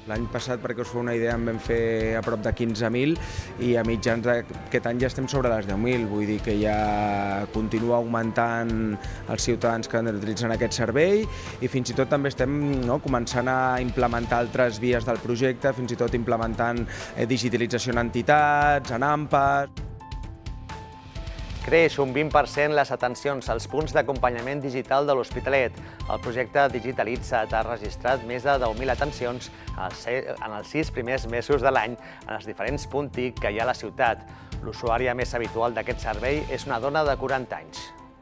L'any passat, perquè us feu una idea, en vam fer a prop de 15.000 i a mitjans d'aquest any ja estem sobre les 10.000. Vull dir que ja continua augmentant els ciutadans que utilitzen aquest servei i fins i tot també estem començant a implementar altres vies del projecte, fins i tot implementant digitalització en entitats, en AMPAs. Creix un 20% les atencions als punts d'acompanyament digital de l'Hospitalet. El projecte Digitalitza't ha registrat més de 10.000 atencions en els 6 primers mesos de l'any en els diferents punts TIC que hi ha a la ciutat. L'usuària més habitual d'aquest servei és una dona de 40 anys.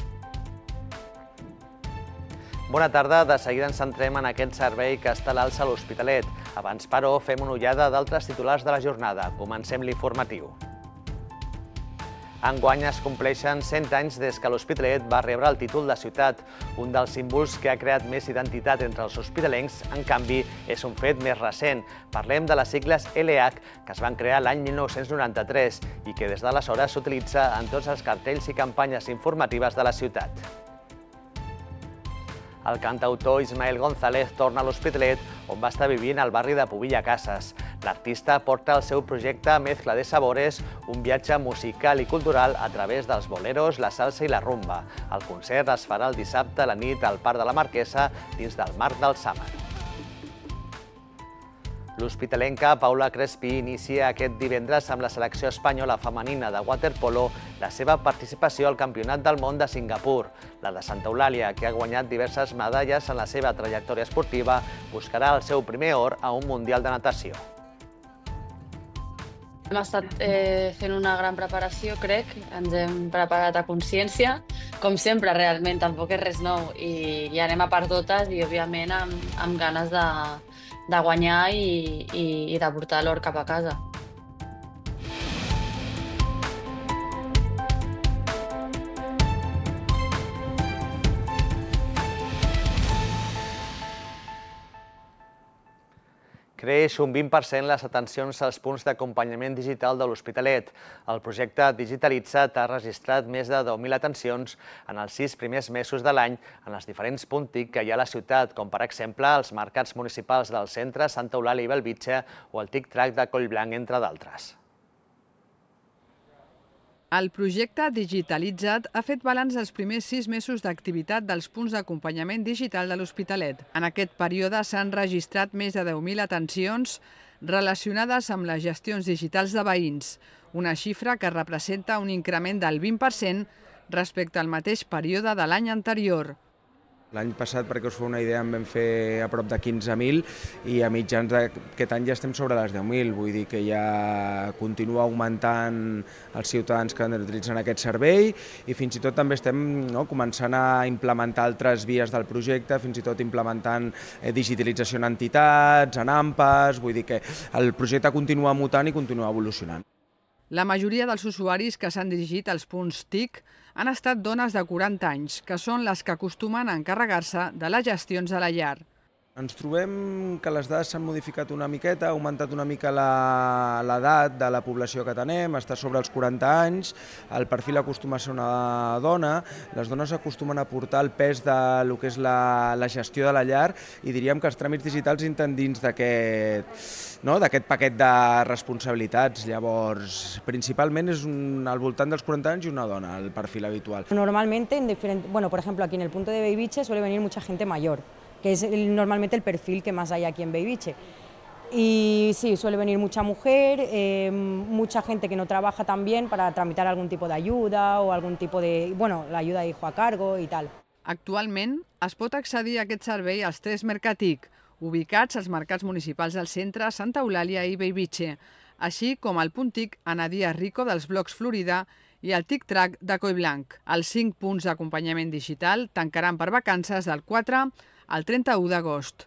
Bona tarda, de seguida ens centrem en aquest servei que està a l'alça a l'Hospitalet. Abans, però, fem una ullada d'altres titulars de la jornada. Comencem l'informatiu. Enguany es compleixen 100 anys des que l'Hospitalet va rebre el títol de ciutat. Un dels símbols que ha creat més identitat entre els hospitalencs, en canvi, és un fet més recent. Parlem de les sigles LH, que es van crear l'any 1993 i que des d'aleshores s'utilitza en tots els cartells i campanyes informatives de la ciutat. El cantautor Ismael González torna a l'Hospitalet, on va estar vivint al barri de Pubilla Casas. L'artista porta el seu projecte Mezcla de Sabores, un viatge musical i cultural a través dels boleros, la salsa i la rumba. El concert es farà el dissabte a la nit al Parc de la Marquesa, dins del marc del Summer. L'hospitalenca Paula Crespí inicia aquest divendres amb la selecció espanyola femenina de waterpolo la seva participació al Campionat del Món de Singapur. La de Santa Eulàlia, que ha guanyat diverses medalles en la seva trajectòria esportiva, buscarà el seu primer or a un Mundial de Natació. Hem estat fent una gran preparació, crec. Ens hem preparat a consciència. Com sempre, realment, tampoc és res nou. I anem a per totes i, òbviament, amb ganes de guanyar i de portar l'or cap a casa. Creix un 20% les atencions als punts d'acompanyament digital de l'Hospitalet. El projecte Digitalitza't ha registrat més de 10.000 atencions en els 6 primers mesos de l'any en els diferents punts TIC que hi ha a la ciutat, com per exemple els mercats municipals del centre, Santa Eulàlia i Bellvitge o el Tic-Trac de Collblanc, entre d'altres. El projecte Digitalitza't ha fet balanç dels primers 6 mesos d'activitat dels punts d'acompanyament digital de l'Hospitalet. En aquest període s'han registrat més de 10.000 atencions relacionades amb les gestions digitals de veïns, una xifra que representa un increment del 20% respecte al mateix període de l'any anterior. L'any passat, perquè us feu una idea, en vam fer a prop de 15.000 i a mitjans d'aquest any ja estem sobre les 10.000. Vull dir que ja continua augmentant els ciutadans que utilitzen aquest servei i fins i tot també estem començant a implementar altres vies del projecte, fins i tot implementant digitalització en entitats, en AMPAs. Vull dir que el projecte continua mutant i continua evolucionant. La majoria dels usuaris que s'han dirigit als punts TIC han estat dones de 40 anys, que són les que acostumen a encarregar-se de les gestions de la llar. Ens trobem que les dades s'han modificat una miqueta, ha augmentat una mica l'edat de la població que tenem, està sobre els 40 anys, el perfil acostuma a ser una dona, les dones acostumen a portar el pes del que és la gestió de la llar i diríem que els tràmits digitals entren dins d'aquest paquet de responsabilitats. Llavors, principalment és al voltant dels 40 anys i una dona, el perfil habitual. Normalmente, por ejemplo, aquí en el punto de Bellvitge suele venir mucha gente mayor, que es normalmente el perfil que más hay aquí en Bellvitge. Y sí, suele venir mucha mujer, mucha gente que no trabaja también para tramitar algún tipo de ayuda o algún tipo de, la ayuda de hijo a cargo y tal. Actualment es pot accedir a aquest servei als 3 Mercatic, ubicats als mercats municipals del centre, Santa Eulàlia i Bellvitge, així com al punt TIC Anadia Rico dels blocs Florida i el Tic-Trac de Collblanc. Els 5 punts d'acompanyament digital tancaran per vacances del 4 al 31 d'agost.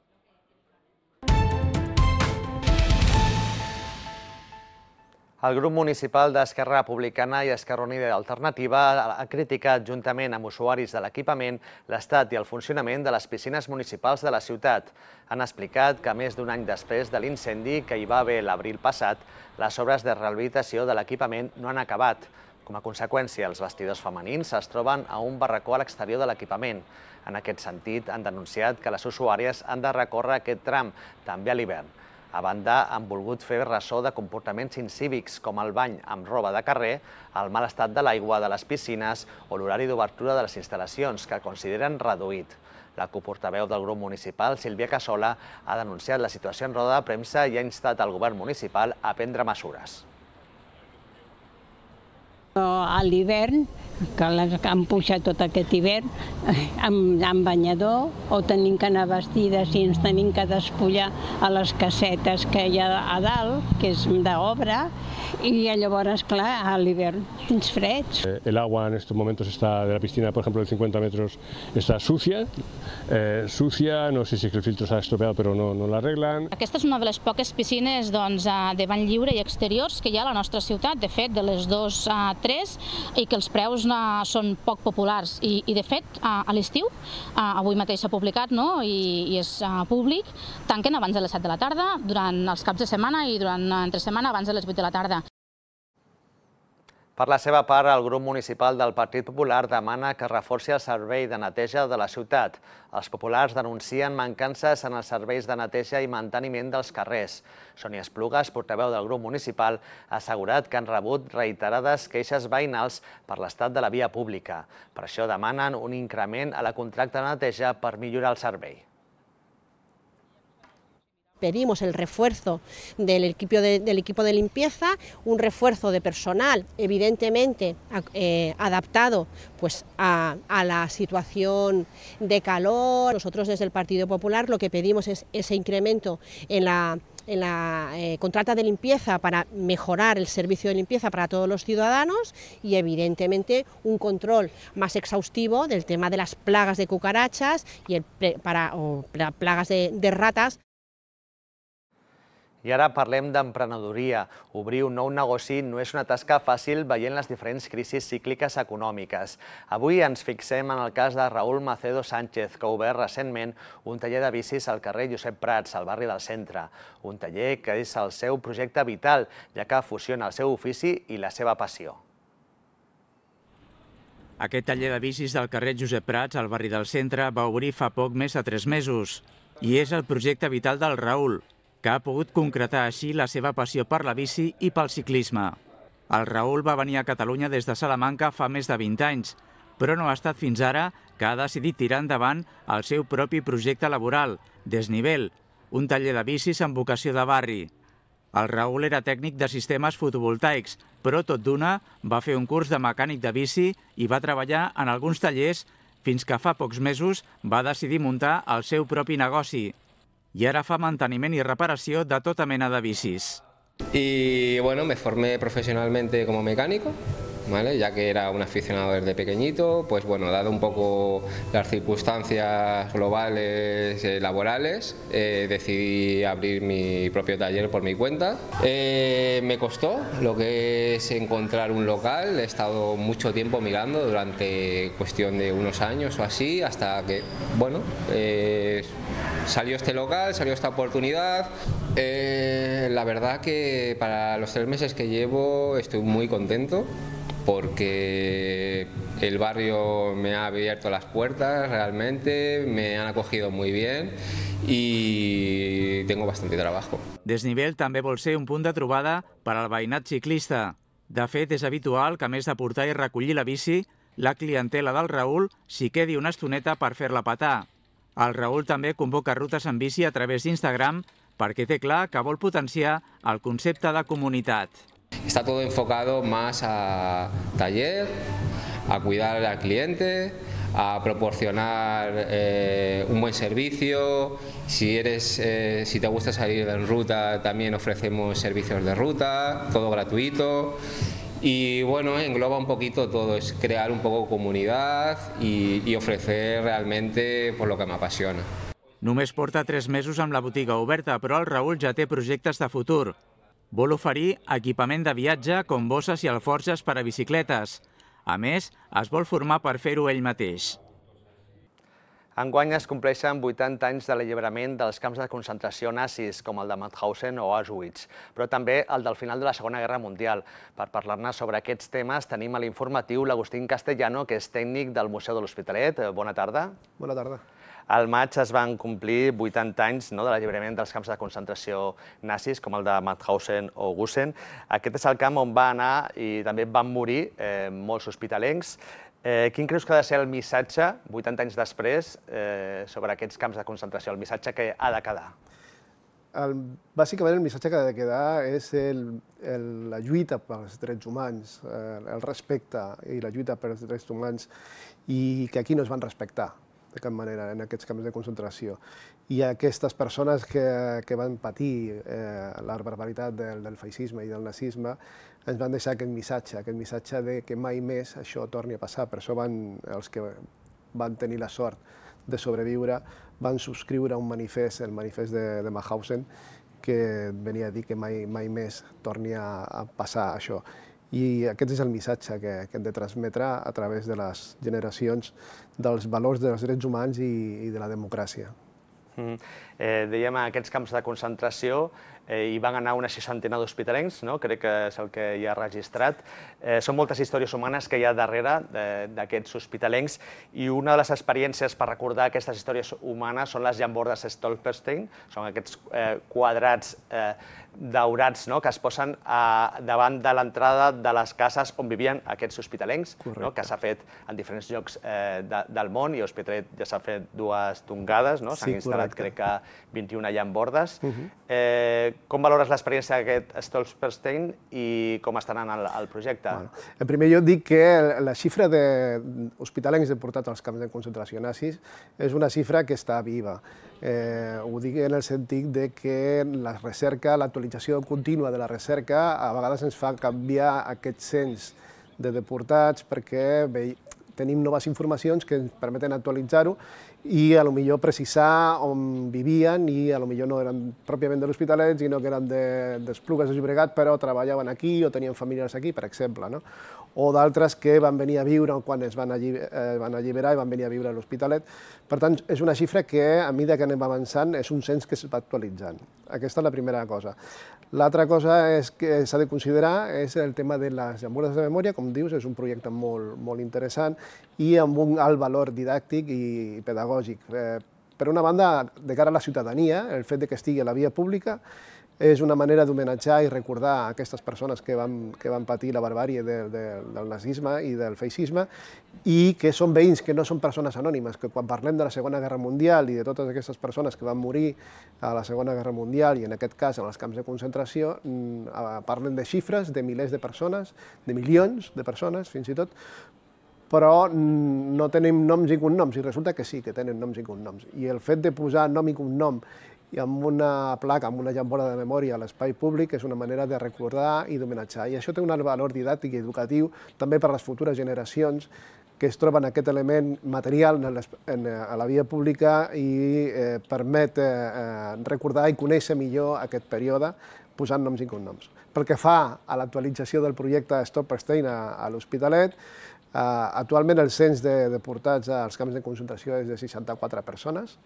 El grup municipal d'Esquerra Republicana i Esquerra Unida i Alternativa ha criticat, juntament amb usuaris de l'equipament, l'estat i el funcionament de les piscines municipals de la ciutat. Han explicat que més d'un any després de l'incendi que hi va haver l'abril passat, les obres de rehabilitació de l'equipament no han acabat. Com a conseqüència, els vestidors femenins es troben a un barracó a l'exterior de l'equipament. En aquest sentit, han denunciat que les usuàries han de recórrer aquest tram, també a l'hivern. A banda, han volgut fer ressò de comportaments incívics com el bany amb roba de carrer, el mal estat de l'aigua de les piscines o l'horari d'obertura de les instal·lacions, que consideren reduït. La coportaveu del grup municipal, Sílvia Cassola, ha denunciat la situació en roda de premsa i ha instat al govern municipal a prendre mesures. A l'hivern, que han pujat tot aquest hivern, amb banyador, o tenim que anar vestides i ens tenim que despullar a les casetes que hi ha a dalt, que és d'obra, y llavors, clar, a l'hivern tens freds. El agua en estos momentos está de la piscina, por ejemplo, de 50 metros, está sucia, no sé si es que el filtro s'ha estropeado, però no l'arreglen. Aquesta és una de les poques piscines de bany lliure i exteriors que hi ha a la nostra ciutat, de fet, de les 2 a 3, i que els preus són poc populars. I de fet, a l'estiu, avui mateix s'ha publicat i és públic, tanquen abans de les 7 de la tarda, durant els caps de setmana i durant entre setmana abans de les 8 de la tarda. Per la seva part, el grup municipal del Partit Popular demana que es reforci el servei de neteja de la ciutat. Els populars denuncien mancances en els serveis de neteja i manteniment dels carrers. Sònia Esplugas, portaveu del grup municipal, ha assegurat que han rebut reiterades queixes veïnals per l'estat de la via pública. Per això demanen un increment a la contracta de neteja per millorar el servei. Pedimos el refuerzo del equipo de limpieza, un refuerzo de personal, evidentemente adaptado pues, a la situación de calor. Nosotros desde el Partido Popular lo que pedimos es ese incremento en la contrata de limpieza para mejorar el servicio de limpieza para todos los ciudadanos y evidentemente un control más exhaustivo del tema de las plagas de cucarachas y plagas de ratas. I ara parlem d'emprenedoria. Obrir un nou negoci no és una tasca fàcil veient les diferents crisis cícliques econòmiques. Avui ens fixem en el cas de Raúl Macedo Sánchez, que ha obert recentment un taller de bicis al carrer Josep Prats, al barri del Centre. Un taller que és el seu projecte vital, ja que fusiona el seu ofici i la seva passió. Aquest taller de bicis del carrer Josep Prats, al barri del Centre, va obrir fa poc més de 3 mesos. I és el projecte vital del Raúl, que ha pogut concretar així la seva passió per la bici i pel ciclisme. El Raúl va venir a Catalunya des de Salamanca fa més de 20 anys, però no ha estat fins ara que ha decidit tirar endavant el seu propi projecte laboral, Desnivell, un taller de bicis amb vocació de barri. El Raúl era tècnic de sistemes fotovoltaics, però tot d'una va fer un curs de mecànic de bici i va treballar en alguns tallers fins que fa pocs mesos va decidir muntar el seu propi negoci. Y ahora fa manteniment y reparació de tota mena de bicis. Y bueno, me formé profesionalmente como mecánico, ¿vale? Ya que era un aficionado desde pequeñito, pues bueno, dado un poco las circunstancias globales laborales, decidí abrir mi propio taller por mi cuenta. Me costó lo que es encontrar un local, he estado mucho tiempo mirando durante cuestión de unos años o así, hasta que, bueno, salió este local, salió esta oportunidad. La verdad que para los 3 meses que llevo estoy muy contento porque el barrio me ha abierto las puertas realmente, me han acogido muy bien i tengo bastante trabajo. Desnivell també vol ser un punt de trobada per al veïnat ciclista. De fet, és habitual que, a més de portar i recollir la bici, la clientela del Raúl s'hi quedi una estoneta per fer-la petar. El Raúl també convoca rutes en bici a través d'Instagram perquè té clar que vol potenciar el concepte de comunitat. Está todo enfocado más a taller, a cuidar al cliente, a proporcionar un buen servicio. Si te gusta salir en ruta, también ofrecemos servicios de ruta, todo gratuito. Y bueno, engloba un poquito todo, es crear un poco comunidad y ofrecer realmente por lo que me apasiona. Només porta 3 mesos amb la botiga oberta, però el Raúl ja té projectes de futur. Vol oferir equipament de viatge com bosses i alforges per a bicicletes. A més, es vol formar per fer-ho ell mateix. Enguany es compleixen 80 anys de l'alliberament dels camps de concentració nazis, com el de Mauthausen o Auschwitz, però també el del final de la Segona Guerra Mundial. Per parlar-ne sobre aquests temes tenim a l'informatiu l'Agustín Castellano, que és tècnic del Museu de l'Hospitalet. Bona tarda. Bona tarda. Al maig es van complir 80 anys de l'alliberament dels camps de concentració nazis, com el de Mauthausen o Gusen. Aquest és el camp on va anar i també van morir molts hospitalencs. Quin creus que ha de ser el missatge, 80 anys després, sobre aquests camps de concentració, el missatge que ha de quedar? Bàsicament el missatge que ha de quedar és la lluita pels drets humans, el respecte i la lluita pels drets humans, i que aquí no es van respectar de cap manera en aquests camps de concentració. I aquestes persones que van patir la barbaritat del feixisme i del nazisme ens van deixar aquest missatge de que mai més això torni a passar. Per això els que van tenir la sort de sobreviure van subscriure un manifest, el manifest de Mauthausen, que venia a dir que mai més torni a passar això. I aquest és el missatge que hem de transmetre a través de les generacions dels valors dels drets humans i de la democràcia. Dèiem, a aquests camps de concentració hi van anar una 60ena d'hospitalencs, crec que és el que hi ha registrat. Són moltes històries humanes que hi ha darrere d'aquests hospitalencs, i una de les experiències per recordar aquestes històries humanes són les llambordes Stolperstein. Són aquests quadrats daurats que es posen davant de l'entrada de les cases on vivien aquests hospitalencs, que s'ha fet en diferents llocs del món, i a Hospitalet ja s'ha fet 2 tongades, s'han instal·lat crec que 21 llambordes. Com valores l'experiència d'aquest Stolperstein i com està anant el projecte? En primer lloc, dic que la xifra d'hospitalencs deportats als camps de concentració nazis és una xifra que està viva. Ho dic en el sentit que la recerca, l'actualització contínua de la recerca, a vegades ens fa canviar aquest cens de deportats perquè tenim noves informacions que ens permeten actualitzar-ho i potser precisar on vivien, i potser no eren pròpiament de l'Hospitalet, sinó que eren d'Esplugues de Llobregat, però treballaven aquí o tenien famílies aquí, per exemple. O d'altres que van venir a viure quan es van alliberar i van venir a viure a l'Hospitalet. Per tant, és una xifra que, a mesura que anem avançant, és un cens que es va actualitzant. Aquesta és la primera cosa. L'altra cosa que s'ha de considerar és el tema de les llambordes de memòria. Com dius, és un projecte molt interessant i amb un alt valor didàctic i pedagògic. Per una banda, de cara a la ciutadania, el fet que estigui a la via pública és una manera d'homenatjar i recordar aquestes persones que van patir la barbàrie del nazisme i del feixisme, i que són veïns, que no són persones anònimes, que quan parlem de la Segona Guerra Mundial i de totes aquestes persones que van morir a la Segona Guerra Mundial, i en aquest cas en els camps de concentració, parlen de xifres, de milers de persones, de milions de persones fins i tot, però no tenim noms i cognoms, i resulta que sí que tenen noms i cognoms. I el fet de posar nom i cognom i amb una placa, amb una llamborda de memòria a l'espai públic és una manera de recordar i d'homenatjar. I això té un valor didàctic i educatiu també per a les futures generacions que es troben aquest element material a la via pública i permet recordar i conèixer millor aquest període posant noms i cognoms. Pel que fa a l'actualització del projecte Stolperstein a l'Hospitalet, actualment el cens de deportats als camps de concentració és de 64 persones.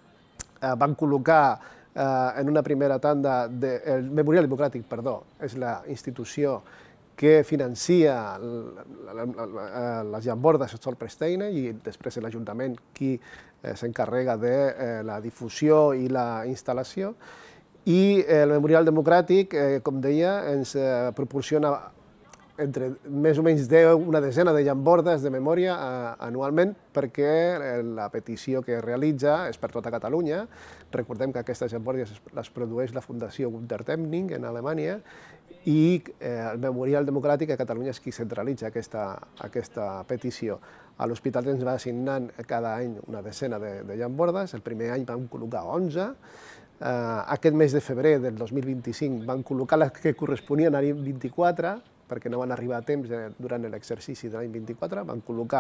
Van col·locar en una primera tanda, el Memorial Democràtic, és la institució que financia les llambordes Stolperstein, i després l'Ajuntament qui s'encarrega de la difusió i la instal·lació. I el Memorial Democràtic, com deia, ens proporciona entre més o menys una desena de llambordes de memòria anualment, perquè la petició que realitza és per tota Catalunya. Recordem que aquestes llambordes les produeix la Fundació Untertemning en Alemanya, i el Memorial Democràtic a Catalunya és qui centralitza aquesta petició. A l'Hospitalet ens va assignant cada any una desena de llambordes. El primer any vam col·locar 11. Aquest mes de febrer del 2025 van col·locar les que corresponien a l'any 24, perquè no van arribar a temps durant l'exercici de l'any 24, van col·locar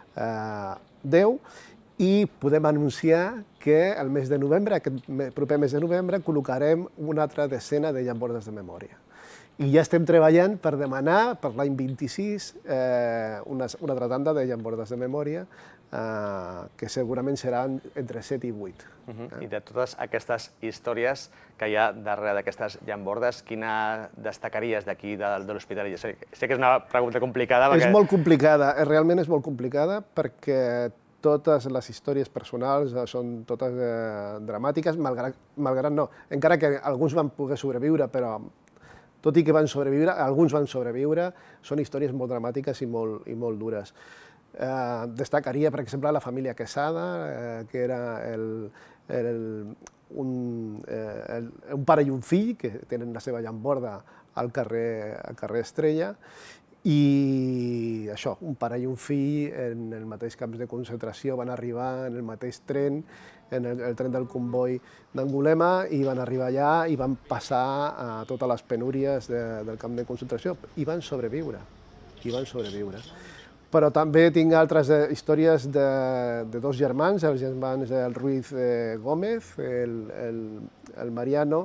10, i podem anunciar que el mes de novembre, aquest proper mes de novembre, col·locarem una altra desena de llambordes de memòria. I ja estem treballant per demanar per l'any 26 una altra tanda de llambordes de memòria, que segurament seran entre 7 i 8. I de totes aquestes històries que hi ha darrere d'aquestes llambordes, quina destacaries d'aquí de l'Hospitalet? Sé que és una pregunta complicada. És molt complicada, realment és molt complicada, perquè totes les històries personals són totes dramàtiques, malgrat no. Encara que alguns van poder sobreviure, però tot i que van sobreviure, alguns van sobreviure, són històries molt dramàtiques i molt dures. Destacaria, per exemple, la família Quesada, que era un pare i un fill, que tenen la seva llamborda al carrer Estrella, i això, un pare i un fill en el mateix camps de concentració van arribar en el mateix tren, en el tren del comboi d'Angulema, i van arribar allà i van passar totes les penúries del camp de concentració i van sobreviure. Però també tinc altres històries de dos germans, els germans del Ruiz Gómez, el Mariano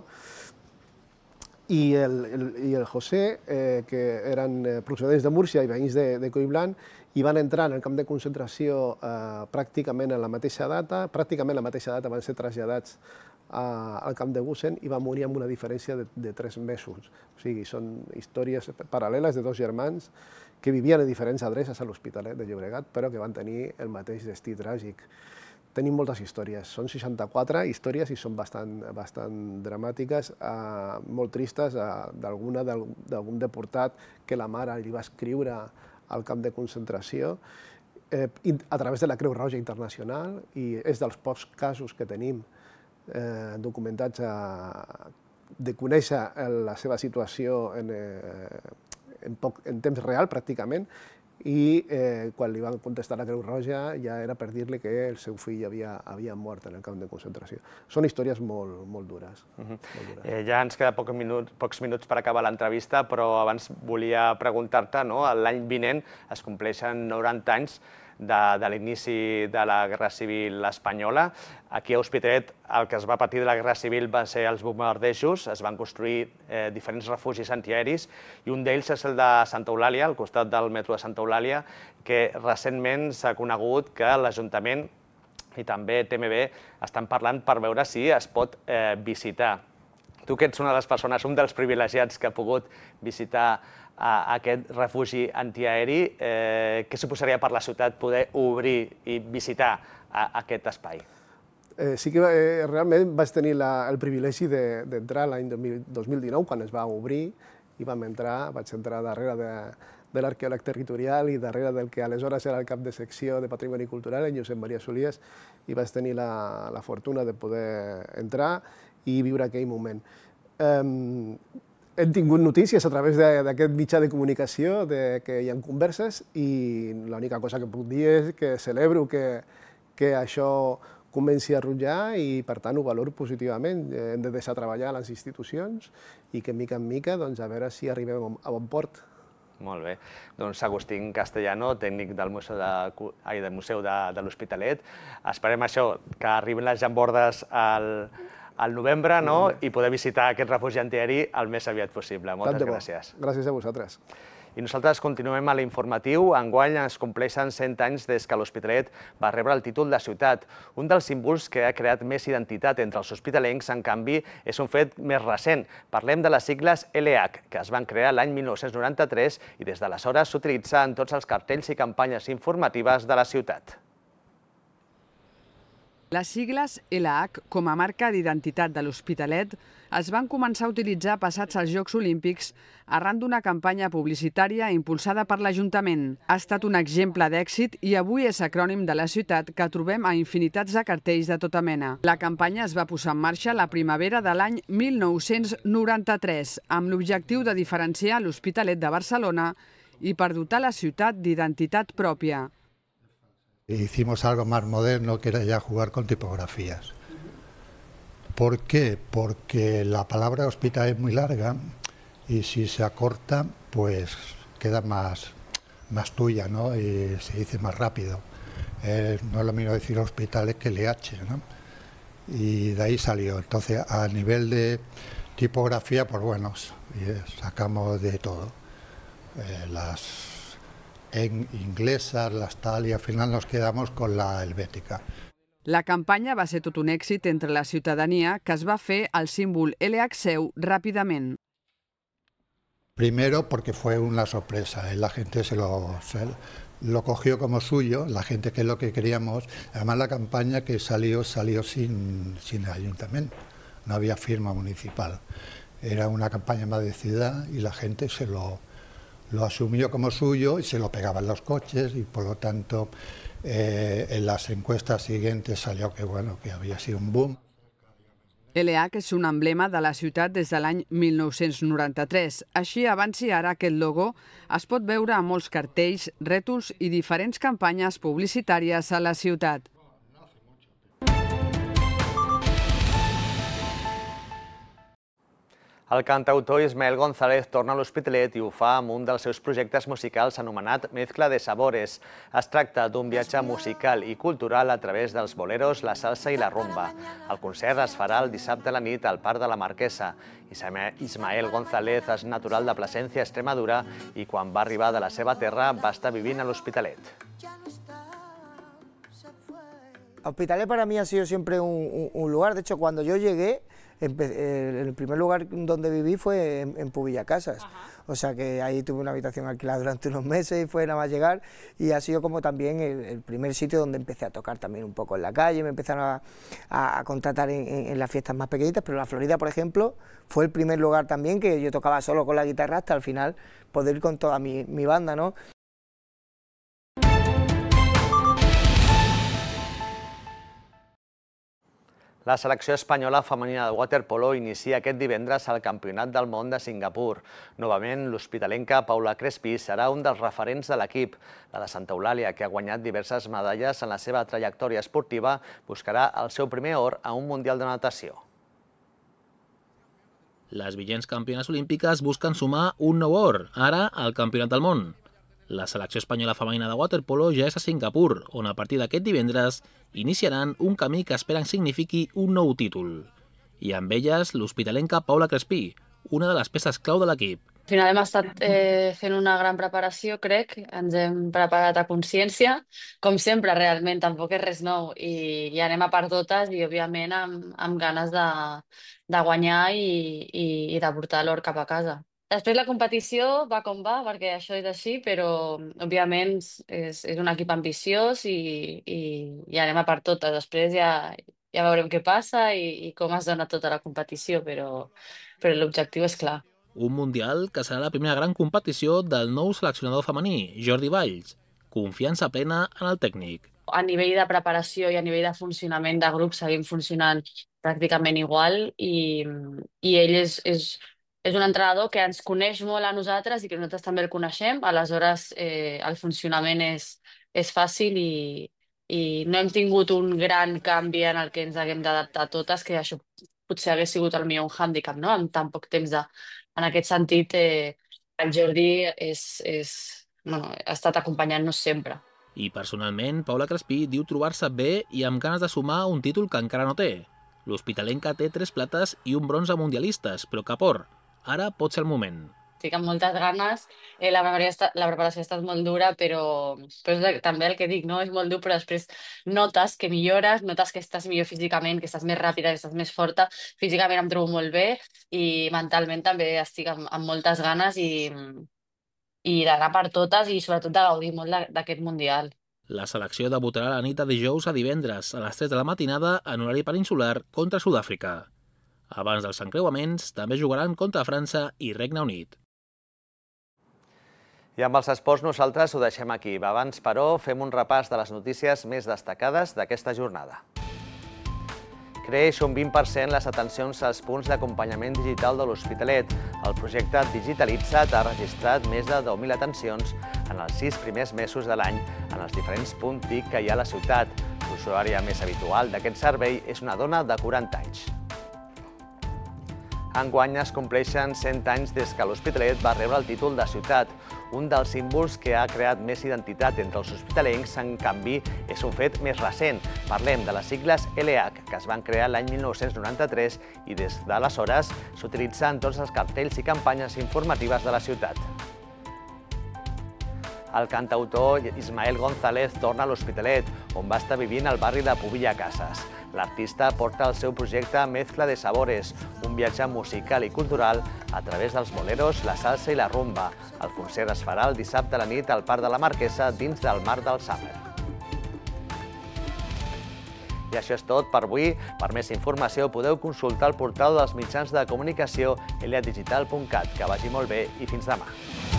i el José, que eren procedents de Múrcia i veïns de Collblanc, i van entrar en el camp de concentració pràcticament a la mateixa data, van ser traslladats al camp de Gusen i van morir amb una diferència de 3 mesos. O sigui, són històries paral·leles de dos germans que vivien a diferents adreces a l'Hospitalet de Llobregat, però que van tenir el mateix destí tràgic. Tenim moltes històries, són 64 històries i són bastant dramàtiques, molt tristes, d'algun deportat que la mare li va escriure al camp de concentració a través de la Creu Roja Internacional, i és dels pocs casos que tenim documentats de conèixer la seva situació en temps real, pràcticament, i quan li van contestar la Creu Roja ja era per dir-li que el seu fill havia mort en el camp de concentració. Són històries molt dures. Ja ens queda pocs minuts per acabar l'entrevista, però abans volia preguntar-te, l'any vinent es compleixen 90 anys de l'inici de la Guerra Civil espanyola. Aquí a Hospitalet el que es va patir de la Guerra Civil van ser els bombardejos, es van construir diferents refugis antiaeris i un d'ells és el de Santa Eulàlia, al costat del metro de Santa Eulàlia, que recentment s'ha conegut que l'Ajuntament i també TMB estan parlant per veure si es pot visitar. Tu que ets una de les persones, un dels privilegiats que ha pogut visitar aquest refugi antiaeri, què suposaria per la ciutat poder obrir i visitar aquest espai? Sí que realment vaig tenir el privilegi d'entrar l'any 2019, quan es va obrir, i vaig entrar darrere de l'arqueòleg territorial i darrere del que aleshores era el cap de secció de Patrimoni Cultural, en Josep Maria Solies, i vaig tenir la fortuna de poder entrar i viure aquell moment. Hem tingut notícies a través d'aquest mitjà de comunicació que hi ha converses, i l'única cosa que puc dir és que celebro que això comenci a rutllar i, per tant, ho valoro positivament. Hem de deixar treballar a les institucions i que, mica en mica, a veure si arribem a bon port. Molt bé. Doncs Agustín Castellano, tècnic del Museu de l'Hospitalet. Esperem això, que arribin les llambordes al novembre i poder visitar aquest refugi antiaeri el més aviat possible. Moltes gràcies. Gràcies a vosaltres. I nosaltres continuem a l'informatiu. Enguany es compleixen 100 anys des que l'Hospitalet va rebre el títol de ciutat. Un dels símbols que ha creat més identitat entre els hospitalencs, en canvi, és un fet més recent. Parlem de les sigles LH, que es van crear l'any 1993 i des d'aleshores s'utilitza en tots els cartells i campanyes informatives de la ciutat. Les sigles LH, com a marca d'identitat de l'Hospitalet, es van començar a utilitzar passats els Jocs Olímpics arran d'una campanya publicitària impulsada per l'Ajuntament. Ha estat un exemple d'èxit i avui és acrònim de la ciutat que trobem a infinitats de cartells de tota mena. La campanya es va posar en marxa la primavera de l'any 1993 amb l'objectiu de diferenciar l'Hospitalet de Barcelona i per dotar la ciutat d'identitat pròpia. Hicimos algo más moderno, que era ya jugar con tipografías. ¿Por qué? Porque la palabra hospital es muy larga y si se acorta, pues queda más tuya, ¿no? Y se dice más rápido. No es lo mismo decir hospitales que LH, ¿no? Y de ahí salió. Entonces, a nivel de tipografía, pues bueno, sacamos de todo. Las inglesas, las tal, y al final nos quedamos con la helvética. La campanya va ser tot un èxit entre la ciutadania, que es va fer el símbol LH seu ràpidament. Primero porque fue una sorpresa, la gente lo cogió como suyo, la gente que es lo que queríamos. Además la campaña que salió sin el ayuntamiento, no había firma municipal. Era una campaña más de ciudad y la gente se lo asumió como suyo y se lo pegaba en los coches y por lo tanto en las encuestas siguientes salió que había sido un boom. LH és un emblema de la ciutat des de l'any 1993. Així, abans i ara, aquest logo es pot veure a molts cartells, rètols i diferents campanyes publicitàries a la ciutat. El cantautor Ismael González torna a l'Hospitalet i ho fa amb un dels seus projectes musicals anomenat Mezcla de Sabores. Es tracta d'un viatge musical i cultural a través dels boleros, la salsa i la rumba. El concert es farà el dissabte a la nit al Parc de la Marquesa. Ismael González és natural de Plasencia, Extremadura, i quan va arribar de la seva terra va estar vivint a l'Hospitalet. Hospitalet para mí ha sido siempre un lugar. De hecho, cuando yo llegué, el primer lugar donde viví fue en Pubillacasas. O sea que ahí tuve una habitación alquilada durante unos meses y fue nada más llegar, y ha sido como también el primer sitio donde empecé a tocar también un poco en la calle. Me empezaron a contratar en las fiestas más pequeñitas, pero la Florida, por ejemplo, fue el primer lugar también que yo tocaba solo con la guitarra hasta al final poder ir con toda mi banda, ¿no? La selecció espanyola femenina de waterpolo inicia aquest divendres al Campionat del Món de Singapur. Novament, l'hospitalenca Paula Crespi serà un dels referents de l'equip. La de Santa Eulàlia, que ha guanyat diverses medalles en la seva trajectòria esportiva, buscarà el seu primer or a un Mundial de Natació. Les vigents campiones olímpiques busquen sumar un nou or, ara al Campionat del Món. La selecció espanyola femenina de waterpolo ja és a Singapur, on a partir d'aquest divendres iniciaran un camí que esperen signifiqui un nou títol. I amb elles, l'hospitalenca Paula Crespi, una de les peces clau de l'equip. Al final hem estat fent una gran preparació, crec. Ens hem preparat a consciència. Com sempre, realment, tampoc és res nou. I anem a per totes i, òbviament, amb ganes de guanyar i de portar l'or cap a casa. Després la competició va com va, perquè això és així, però òbviament és un equip ambiciós i anem a per totes. Després ja veurem què passa i com es dona tota la competició, però l'objectiu és clar. Un Mundial que serà la primera gran competició del nou seleccionador femení, Jordi Valls. Confiança plena en el tècnic. A nivell de preparació i a nivell de funcionament de grup seguim funcionant pràcticament igual i ell és un entrenador que ens coneix molt a nosaltres i que nosaltres també el coneixem, aleshores el funcionament és fàcil i no hem tingut un gran canvi en el que ens haguem d'adaptar totes, que això potser hagués sigut el millor un hàndicap, no? En tan poc temps. En aquest sentit, el Jordi ha estat acompanyant-nos sempre. I personalment, Paula Crespi diu trobar-se bé i amb ganes de sumar un títol que encara no té. L'hospitalenca té 3 plates i un bronze mundialistes, però cap or. Ara pot ser el moment. Estic amb moltes ganes. La preparació ha estat molt dura, però també el que dic, no? És molt dur, però després notes que millores, notes que estàs millor físicament, que estàs més ràpida, que estàs més forta. Físicament em trobo molt bé i mentalment també estic amb moltes ganes i d'anar per totes i sobretot de gaudir molt d'aquest Mundial. La selecció debutarà la nit de dijous a divendres a les 3 de la matinada en horari peninsular contra Sud-àfrica. Abans dels encreuaments, també jugaran contra França i Regne Unit. I amb els esports nosaltres ho deixem aquí. Abans, però, fem un repàs de les notícies més destacades d'aquesta jornada. Creix un 20% les atencions als punts d'acompanyament digital de l'Hospitalet. El projecte Digitalitza't ha registrat més de 10.000 atencions en els 6 primers mesos de l'any en els diferents punts TIC que hi ha a la ciutat. L'usuària més habitual d'aquest servei és una dona de 40 anys. Enguany es compleixen 100 anys des que l'Hospitalet va rebre el títol de ciutat. Un dels símbols que ha creat més identitat entre els hospitalencs, en canvi, és un fet més recent. Parlem de les sigles LH, que es van crear l'any 1993 i des d'aleshores s'utilitzen tots els cartells i campanyes informatives de la ciutat. El cantautor Ismael González torna a l'Hospitalet, on va estar vivint al barri de Pubilla Casas. L'artista porta el seu projecte Mezcla de Sabores, un viatge musical i cultural a través dels boleros, la salsa i la rumba. El concert es farà el dissabte a la nit al Parc de la Marquesa, dins del marc del Summer. I això és tot per avui. Per més informació podeu consultar el portal dels mitjans de comunicació eliadigital.cat. Que vagi molt bé i fins demà.